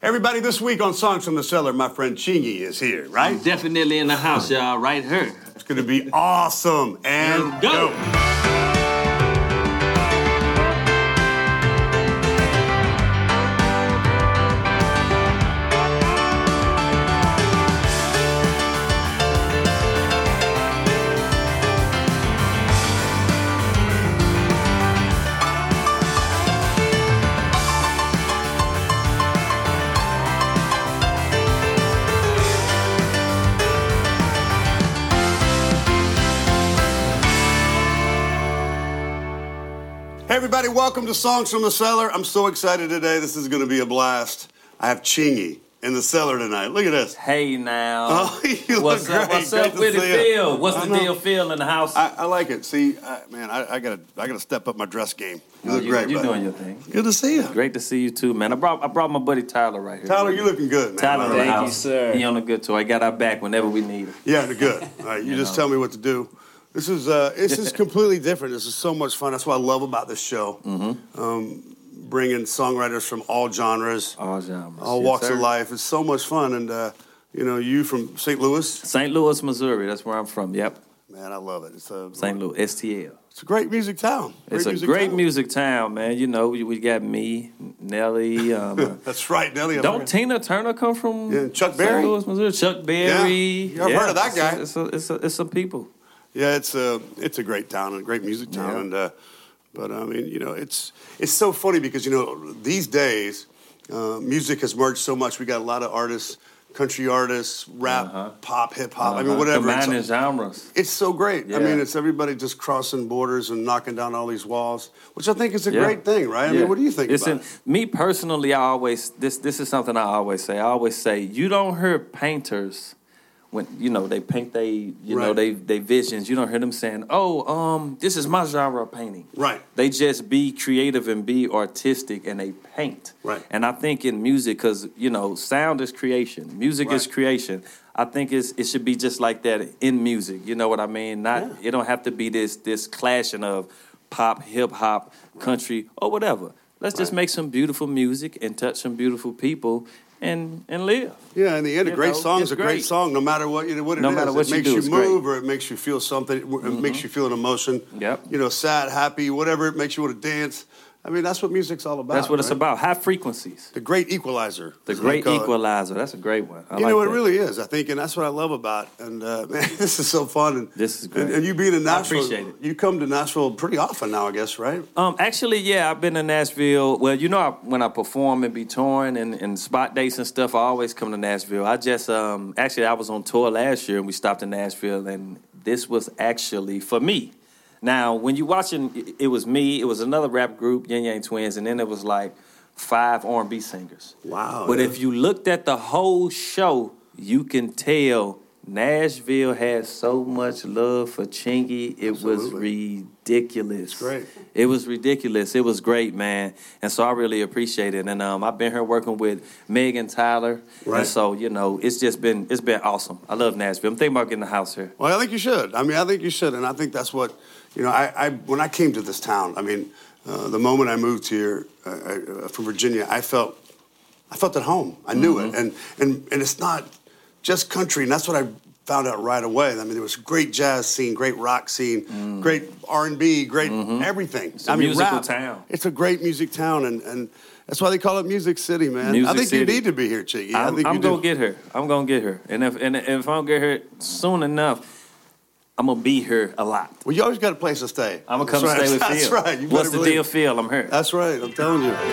Everybody, this week on Songs from the Cellar, my friend Chingy is here, right? I'm definitely in the house, y'all, right here. It's going to be awesome. And go. Hey everybody, welcome to Songs from the Cellar. I'm so excited today. This is going to be a blast. I have Chingy in the cellar tonight. Look at this. Hey now. Oh, you What's look up? great. What's up with it, Phil? What's the deal, Phil, in the house? I like it. See, man, I gotta step up my dress game. You look great, You're buddy. doing your thing. Good to see you. Great to see you too, man. I brought my buddy Tyler right here. Tyler, you're looking good, man. Tyler in the Thank you, house. sir. He on the good tour. He got our back whenever we need him. Yeah, they're good. All right, you just tell me what to do. This is completely different. This is so much fun. That's what I love about this show. Mm-hmm. Bringing songwriters from all genres, all genres, all yes, walks sir. of life. It's so much fun. And you from St. Louis? St. Louis, Missouri. That's where I'm from. Yep. Man, I love it. It's St. Louis, STL. It's a great music town. It's a great music town, man. You know, we got me, Nelly. That's right, Nelly. Don't Tina Turner come from Chuck Berry? St. Louis, Missouri? Chuck Berry. Yeah, I've heard of that guy. It's some people. Yeah, it's a great town and a great music town. Yeah. But I mean, it's so funny because these days music has merged so much. We got a lot of artists, country artists, rap, pop, hip hop. I mean, whatever. Combining genres. It's so great. Yeah. I mean, it's everybody just crossing borders and knocking down all these walls, which I think is a great thing, right? I mean, what do you think about it? Me personally, this is something I always say. I always say you don't hear painters when they paint they visions. You don't hear them saying, this is my genre of painting. Right. They just be creative and be artistic and they paint. Right. And I think in music, because sound is creation, music is creation. I think it should be just like that in music. You know what I mean? It don't have to be this clashing of pop, hip hop, country, or whatever. Let's just make some beautiful music and touch some beautiful people and live. Yeah, in the end, a great song is a great song, no matter what it is. No matter what you do, it makes it's you move, or it makes you feel something. It makes you feel an emotion. Yep. Sad, happy, whatever. It makes you want to dance. I mean, that's what music's all about. That's what it's about. High frequencies. The great equalizer. The great equalizer. That's a great one. It really is. I think, and that's what I love about. And man, this is so fun. And this is great. And you being in Nashville, I appreciate it. You come to Nashville pretty often now, I guess, right? Actually, yeah, I've been to Nashville. Well, when I perform and be touring and spot dates and stuff, I always come to Nashville. I just actually I was on tour last year and we stopped in Nashville, and this was actually for me. Now, when you're watching, it was me, it was another rap group, Yin Yang Twins, and then it was like 5 R&B singers. Wow. But if you looked at the whole show, you can tell Nashville had so much love for Chingy. It was ridiculous. It's great. It was ridiculous. It was great, man. And so I really appreciate it. And I've been here working with Meg and Tyler. Right. And so, it's been awesome. I love Nashville. I'm thinking about getting a house here. Well, I think you should. I mean, I think you should. And I think that's what, I when I came to this town, I mean, the moment I moved here from Virginia, I felt at home. I knew it. And it's not just country, and that's what I found out right away. I mean, there was a great jazz scene, great rock scene, great R&B, great everything. It's a musical rap. town. It's a great music town, and that's why they call it Music City, man. Music I think City. you need to be here, Chingy. I'm gonna get her. I'm gonna get her, and if I don't get her soon enough, I'm gonna be here a lot. Well, you always got a place to stay. I'm gonna come stay with Phil. That's right. You What's better the believe deal, it. Phil? I'm here. That's right. I'm telling you.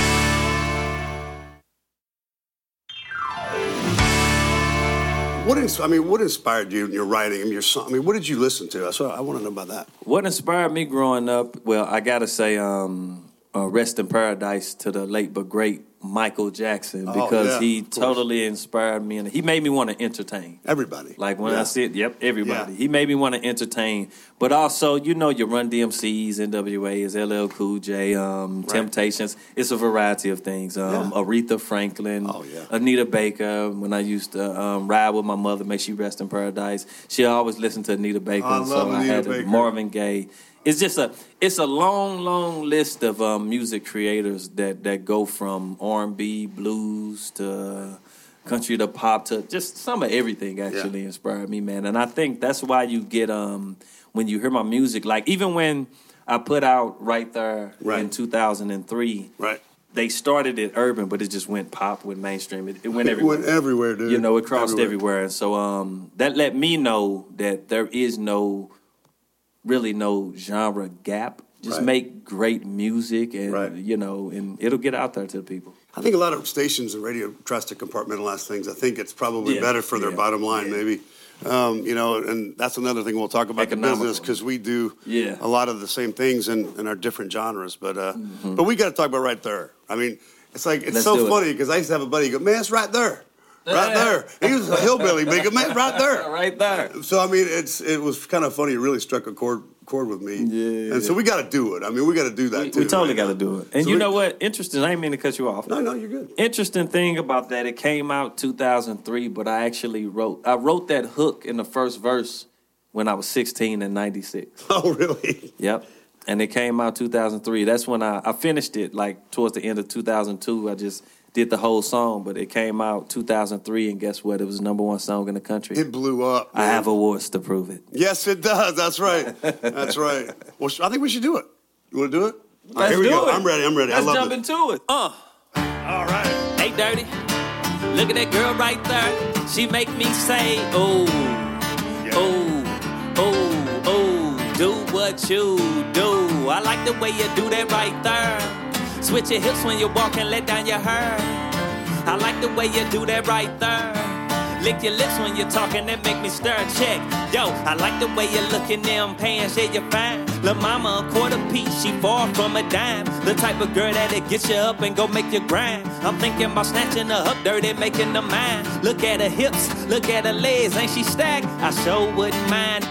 What inspired you in your writing and your song? I mean, what did you listen to? I want to know about that. What inspired me growing up? Well, I gotta say, rest in paradise to the late but great Michael Jackson, because he totally inspired me, and he made me want to entertain everybody. Like when I said, everybody. Yeah. He made me want to entertain, but also, your Run DMCs, NWAs, LL Cool J, Temptations. It's a variety of things. Aretha Franklin, Anita Baker. When I used to ride with my mother, may she rest in paradise, she always listened to Anita Baker. I love Anita I had Baker. Marvin Gaye. it's just a long list of music creators that go from R&B, blues to country to pop to just some of everything actually inspired me, man. And I think that's why you get when you hear my music, like even when I put out Right There in 2003, right. They started it urban, but it just went pop, went mainstream. It went everywhere. It went everywhere, dude. You know, it crossed everywhere. And so that let me know that there is really no genre gap. Just make great music and, you know, and it'll get out there to the people. I think a lot of stations and radio tries to compartmentalize things. I think it's probably better for their bottom line, maybe. You know, and that's another thing we'll talk about the business because we do a lot of the same things in our different genres. But we got to talk about Right There. I mean, it's like it's so funny because I used to have a buddy go, man, it's right there. Right there. He was a hillbilly, but he go, man, right there. Right there. So, I mean, it was kind of funny. It really struck a chord with me. Yeah. And so we got to do it. I mean, we got to do that, too. We totally got to do it. And so you know what? Interesting. I didn't mean to cut you off. No, you're good. Interesting thing about that, it came out 2003, but I actually wrote that hook in the first verse when I was 16 in 96. Oh, really? Yep. And it came out 2003. That's when I finished it, like, towards the end of 2002. I just did the whole song, but it came out 2003, and guess what? It was the #1 song in the country. It blew up, man. I have awards to prove it. Yes, it does. That's right. That's right. Well, I think we should do it. You want to do it? Let's here we do go. it. I'm ready. Let's jump into it. All right. Hey, Dirty. Look at that girl right there. She make me say, oh, do what you do. I like the way you do that right there. Switch your hips when you walk and let down your hair. I like the way you do that right there. Lick your lips when you're talking, that make me stir. Check, yo, I like the way you look in them pants, yeah, you're fine. Lil' mama, a quarter piece, she far from a dime. The type of girl that'll get you up and go make you grind. I'm thinking about snatching her up dirty, making her mine. Look at her hips, look at her legs, ain't she stacked? I sure wouldn't mind.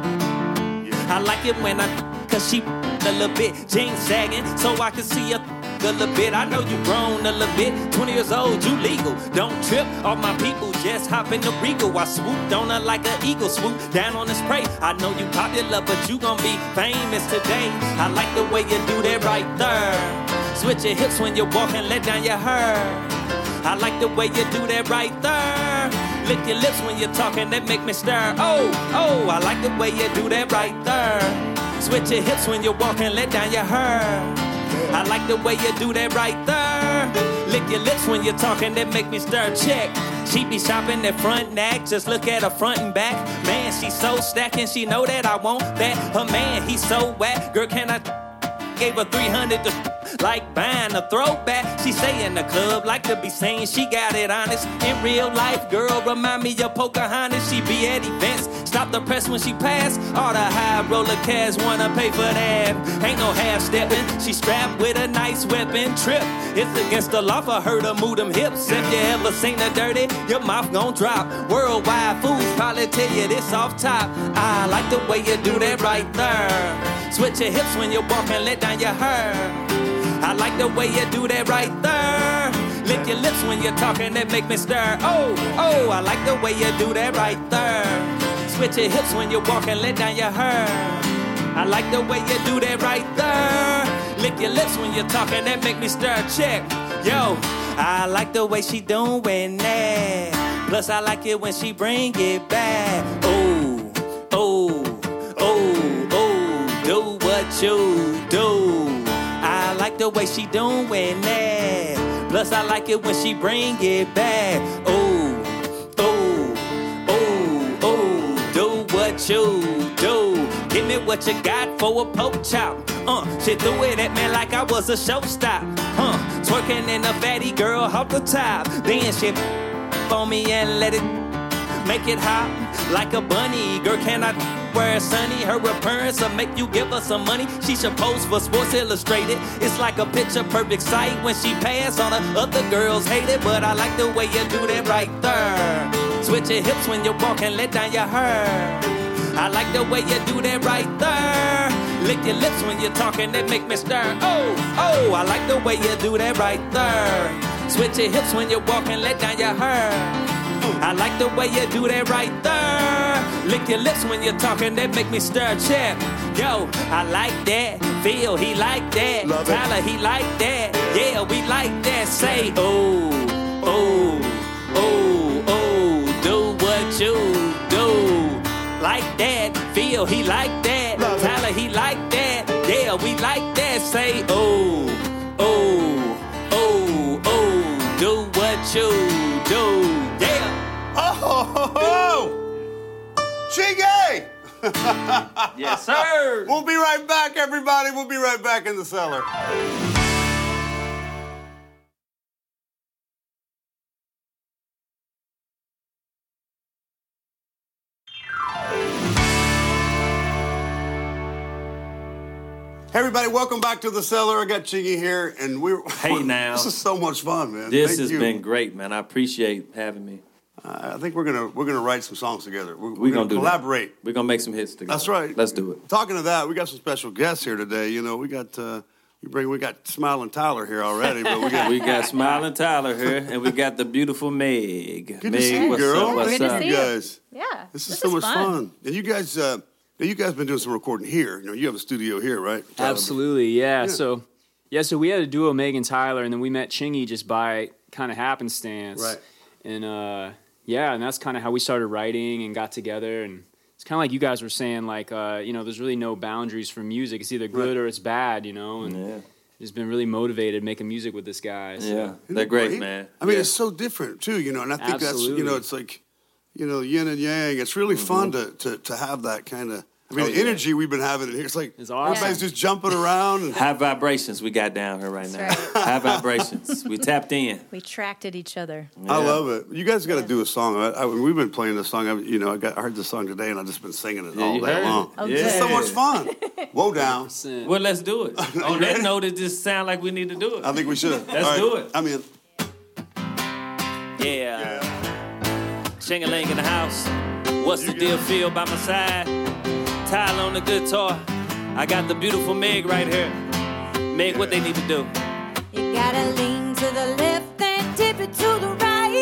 I like it when cause she a little bit, jeans sagging, so I can see her a little bit. I know you grown a little bit, 20 years old, you legal. Don't trip, all my people just hop in the Regal. I swooped on her like an eagle, swoop down on this prey. I know you popular, but you gon' be famous today. I like the way you do that right there. Switch your hips when you walk and let down your hair. I like the way you do that right there. Lick your lips when you're talking, that make me stir. Oh, I like the way you do that right there. Switch your hips when you walk and let down your hair. I like the way you do that right there. Lick your lips when you're talking, that make me stir. Check. She be shopping that front neck, just look at her front and back. Man, she so stacking, she know that I want that. Her man, he so whack. Girl, can I gave her 300 to like buying a throwback. She say in the club, like to be saying she got it honest. In real life, girl, remind me of Pocahontas. She be at events, stop the press when she pass. All the high roller cats wanna pay for that. Ain't no half stepping, she strapped with a nice weapon. Trip, it's against the law for her to move them hips. If you ever seen her dirty, your mouth gon' drop. Worldwide fools probably tell you this off top. I like the way you do that right there. Switch your hips when you walk and let down your hair. I like the way you do that right there. Lick your lips when you're talking, that make me stir. Oh, I like the way you do that right there. Switch your hips when you walk and let down your hair. I like the way you do that right there. Lick your lips when you're talking, that make me stir. Check, yo, I like the way she doing that. Plus I like it when she bring it back. Do what you do. I like the way she doing that. Plus I like it when she bring it back. Do what you do. Give me what you got for a pork chop. She threw it at me like I was a showstop. Twerking in a fatty girl off the top. Then she on me and let it make it hot like a bunny. Girl, can I where sunny? Her appearance will make you give her some money. She should pose for Sports Illustrated. It's like a picture perfect sight when she pass on her. Other girls hate it, but I like the way you do that right there. Switch your hips when you walk and let down your hair. I like the way you do that right there. Lick your lips when you're talking, that make me stir. I like the way you do that right there. Switch your hips when you walk and let down your hair. I like the way you do that right there. Lick your lips when you're talking, that make me stir a chair. Yo, I like that. Phil, he like that. Love it. Tyler, he like that. Yeah, we like that. Say, oh, oh, oh, oh, do what you do. Like that. Phil, he like that. Love it. Tyler, he like that. Yeah, we like that. Say, oh, oh, oh, oh, do what you do. Yeah. Oh, Chingy! Yes, sir. We'll be right back, everybody. We'll be right back in the cellar. Hey, everybody, welcome back to the cellar. I got Chingy here, and Hey, now. This is so much fun, man. This Thank has you. been great, man. I appreciate having me. I think we're gonna write some songs together. We're We're gonna do collaborate. That. We're gonna make some hits together. That's right. Let's do it. Talking of that, we got some special guests here today. You know, we got Smiling Tyler here already, but We got Smiling Tyler here, and we got the beautiful Meg. Good to Meg, see you, what's girl. up? What's Good to up? see you you. guys. Yeah. This is so much fun. And you guys been doing some recording here. You know, you have a studio here, right? Tyler? Absolutely, yeah. So we had a duo, Meg and Tyler, and then we met Chingy just by kind of happenstance. Right. And and that's kind of how we started writing and got together. And it's kind of like you guys were saying, like, there's really no boundaries for music. It's either good or it's bad, you know. And Yeah. just been really motivated making music with this guy. So. Yeah, Isn't they're it great, man. I mean, Yeah. it's so different too, you know. And I think Absolutely. that's, it's like, yin and yang. It's really fun to have that kind of. I mean, the energy we've been having in here. It's like It's awesome. everybody's just jumping around. And, High vibrations we got down here right now. That's right. High vibrations. We tapped in. We tracked at each other. I love it. You guys got to do a song. We've been playing this song. I heard this song today, and I've just been singing it all you day heard long. it? Oh, Yeah. It's so much fun. Whoa, down. Well, let's do it. On that note, it just sound like we need to do it. I think we should. Let's do it. I'm in. Yeah. Ching-a-ling in the house. What's the deal? Feel by my side. Tyler on the guitar. I got the beautiful Meg right here. Meg, what they need to do? You gotta lean to the left and tip it to the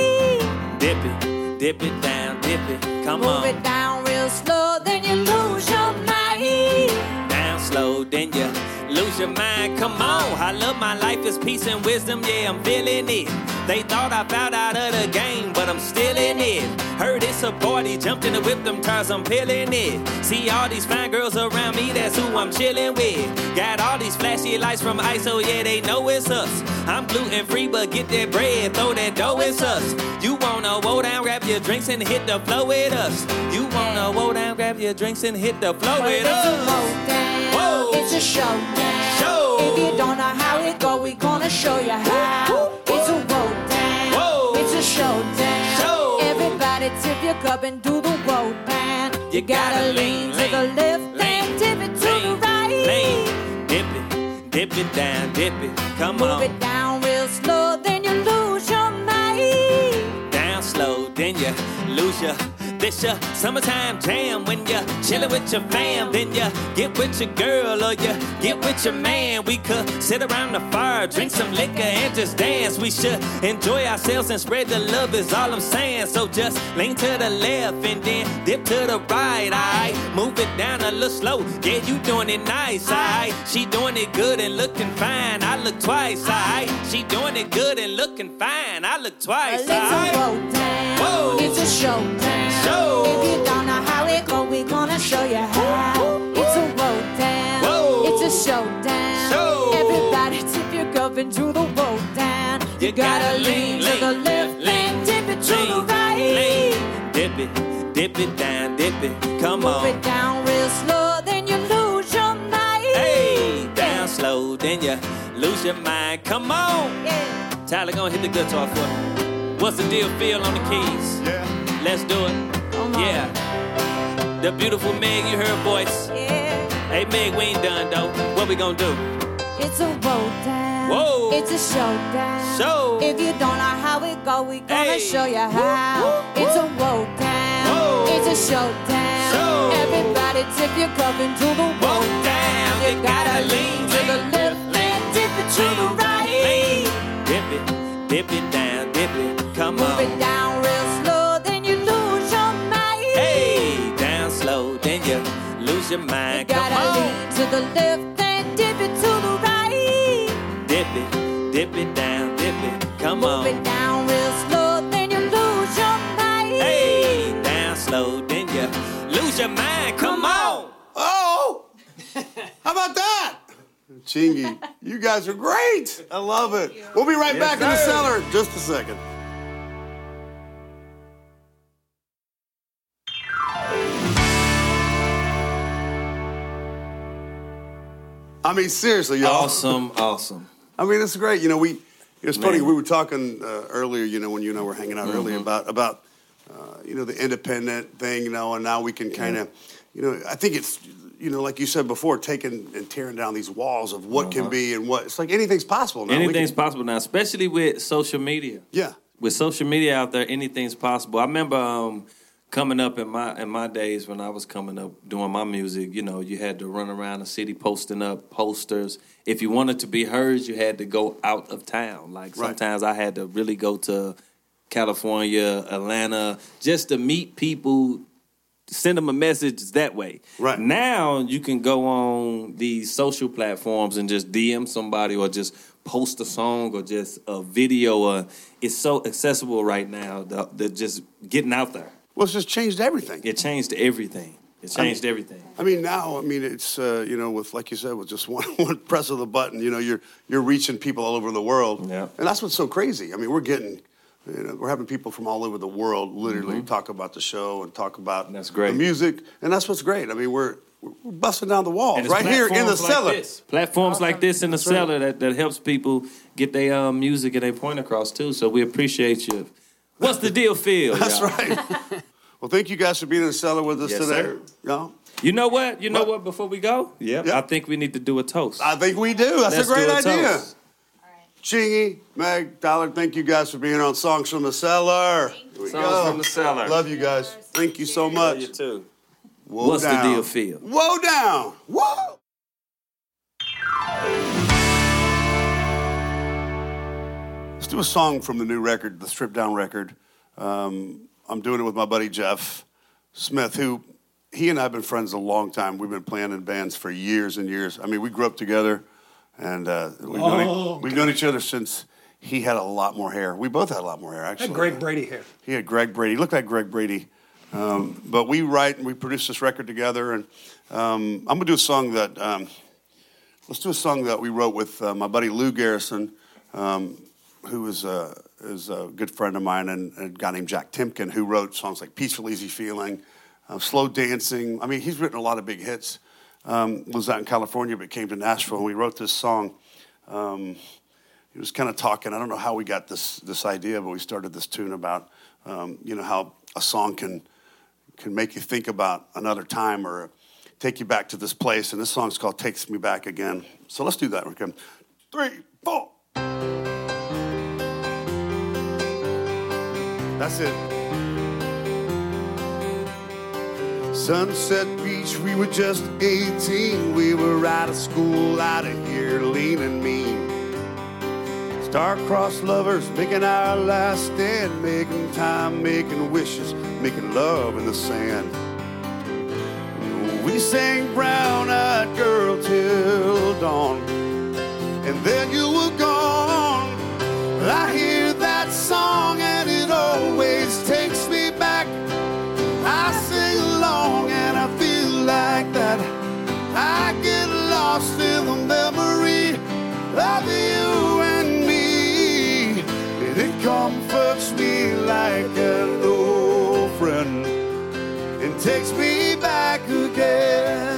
right. Dip it down, dip it. Come Move on. it down real slow, then you lose your mind. Down slow, then you lose your mind. Come on, I love my life is peace and wisdom. Yeah, I'm feeling it. They thought I found out of the game, but I'm still in it. Heard it's a party, jumped in the whip, them tires, I'm peeling it. See all these fine girls around me, that's who I'm chilling with. Got all these flashy lights from ISO, yeah, they know it's us. I'm gluten free, but get that bread, throw that dough, it's us. You wanna woe down, grab your drinks and hit the flow with us. You wanna woe down, grab your drinks and hit the flow with It's a us. roll down, Whoa. it's a showdown. Show. If you don't know how it go, we gonna show you how. It's a roll down, Whoa. it's a showdown. Show. Everybody tip your cup and do the roll band. You gotta lean, to the left and tip it to the right. Lean, dip it down, dip it. Come Move on. it down real slow, then you lose your mind. Down slow, then you lose your. This your summertime jam when you chillin' with your fam. Then you get with your girl or you get with your man. We could sit around the fire, drink some liquor and just dance. We should enjoy ourselves and spread the love is all I'm saying. So just lean to the left and then dip to the right, alright? Move it down a little slow, yeah, you doing it nice, alright? She doing it good and looking fine, I look twice, alright? She doing it good and looking fine, I look twice, It's a alright? roll down, Whoa. it's a showdown. Show. If you don't know how it go, we gonna show you how. It's a roll down, Whoa. it's a showdown. Show. Everybody tip your cup and do the roll down. You gotta lean to the left and dip it to the right. Dip it down, dip it. Come Move on. it down real slow, then you lose your mind. Hey, down slow, then you lose your mind. Come on. Yeah. Tyler, gonna hit the guitar for me. What's the deal? Phil on the keys. Yeah. Let's do it. Come on. Yeah. The beautiful Meg, you heard her voice. Yeah. Hey, Meg, we ain't done, though. What we gonna do? It's a roll down. Whoa. It's a showdown. Show. If you don't know how it go, we gonna Hey. show you how. It's a roll down. Whoa. It's a showdown. Show. Everybody tip your cup and do the roll Roll down. down. You gotta lean to the left and dip it to the right. Dip it down, dip it. Come Move on. it down real slow, then you lose your mind. Hey, down lose your You mind. Come gotta on. lean to the left and dip it to the right. Dip it down, dip it. Come Move on. it down real slow, then you lose your mind. Hey, down slow, then you lose your mind. Come on. Oh! How about that? Chingy, you guys are great. I love it. We'll be right back in the sir. cellar in just a second. I mean, seriously, y'all. Awesome. I mean, it's great. You know, it's funny. Man. We were talking earlier. You know, when you and I were hanging out earlier about you know, the independent thing. You know, and now we can kind of, you know, I think it's, you know, like you said before, taking and tearing down these walls of what can be and what. It's like anything's possible now. Anything's possible now, especially with social media. Yeah. With social media out there, anything's possible. I remember coming up in my days when I was coming up doing my music. You know, you had to run around the city posting up posters. If you wanted to be heard, you had to go out of town. Like sometimes I had to really go to California, Atlanta, just to meet people, send them a message that way. Right. Now you can go on these social platforms and just DM somebody or just post a song or just a video. It's so accessible right now, the just getting out there. Well, it's just changed everything. It changed everything. Everything. I mean, now, I mean, it's you know, with, like you said, with just one press of the button, you know, you're reaching people all over the world. Yeah. And that's what's so crazy. I mean, we're having people from all over the world literally talk about the show and talk about That's great. the music, and that's what's great. I mean, we're busting down the walls And it's right here in the platforms like cellar. this. Platforms like this in the cellar that helps people get their music and their point across too. So we appreciate you. What's the deal, Phil? That's y'all? right. Well, thank you guys for being in the cellar with us Yes, today. sir. Yeah. You know what? Before we go, I think we need to do a toast. I think we do. That's Let's a great do a idea. toast. Chingy, Meg, Tyler, thank you guys for being on Songs from the Cellar. Here we Songs go. from the Cellar. Love you guys. Thank you so much. You too. Whoa What's down. the deal, Phil? Whoa down. Whoa. Let's do a song from the new record, the Stripped Down record. I'm doing it with my buddy Jeff Smith, who he and I have been friends a long time. We've been playing in bands for years and years. I mean, we grew up together, and we've known each other since he had a lot more hair. We both had a lot more hair, actually. Had Greg Brady hair. He had Greg Brady. He looked like Greg Brady. But we write and we produce this record together. And I'm going to do a song that, let's do a song that we wrote with my buddy Lou Garrison, who is a good friend of mine, and a guy named Jack Timken, who wrote songs like Peaceful Easy Feeling, Slow Dancing. I mean, he's written a lot of big hits. Was out in California, but came to Nashville, and we wrote this song. He was kind of talking. I don't know how we got this idea, but we started this tune about you know, how a song can make you think about another time or take you back to this place. And this song's called "Takes Me Back Again." So let's do that. We're going 3, 4. That's it. Sunset Beach, we were just 18. We were out of school, out of here, lean and mean. Star-crossed lovers, making our last stand, making time, making wishes, making love in the sand. We sang Brown-Eyed Girl till dawn, and then you were gone. I hear that song and it always takes me back. I sing along and I feel like that. I get lost in the memory of you and me. And it comforts me like an old friend and takes me back again.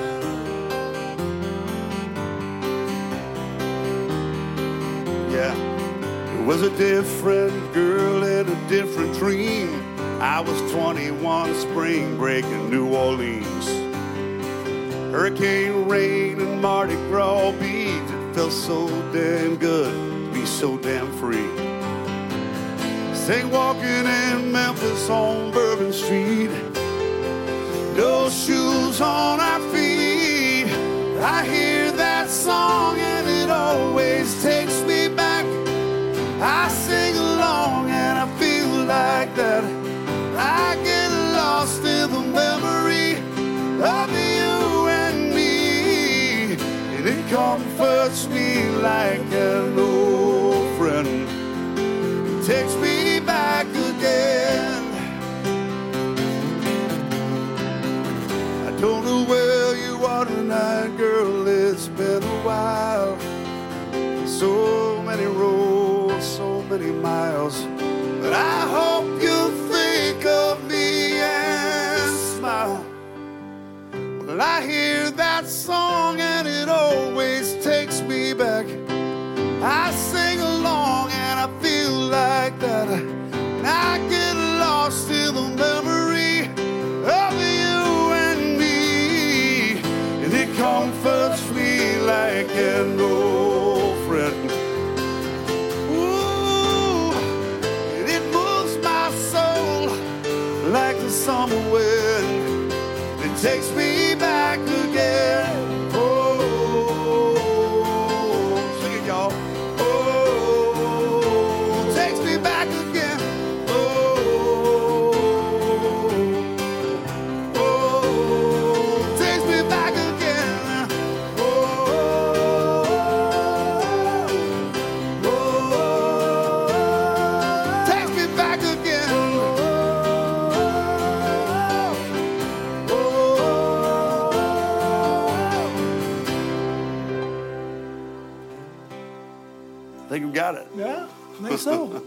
Yeah. It was a different girl in a different dream. I was 21, spring break in New Orleans. Hurricane rain and Mardi Gras beads. It felt so damn good to be so damn free. Sang walking in Memphis on Bourbon Street. No shoes on our feet. I hear that song and it always takes me back. I sing along and I feel like that. I get lost in the memory of you comforts me like an old friend. Takes me back again. I don't know where you are tonight, girl, it's been a while. So many roads, so many miles, but I hope you think of me and smile. Well, I hear that song and it always takes me back. I sing along and I feel like that. I get lost in the memory of you and me, and it comforts me like an old friend. Ooh, and it moves my soul like the summer wind. It takes me back again. Sing it, y'all. Takes me back again. Takes me back again. Takes me back again. I think we got it. Yeah, I think so.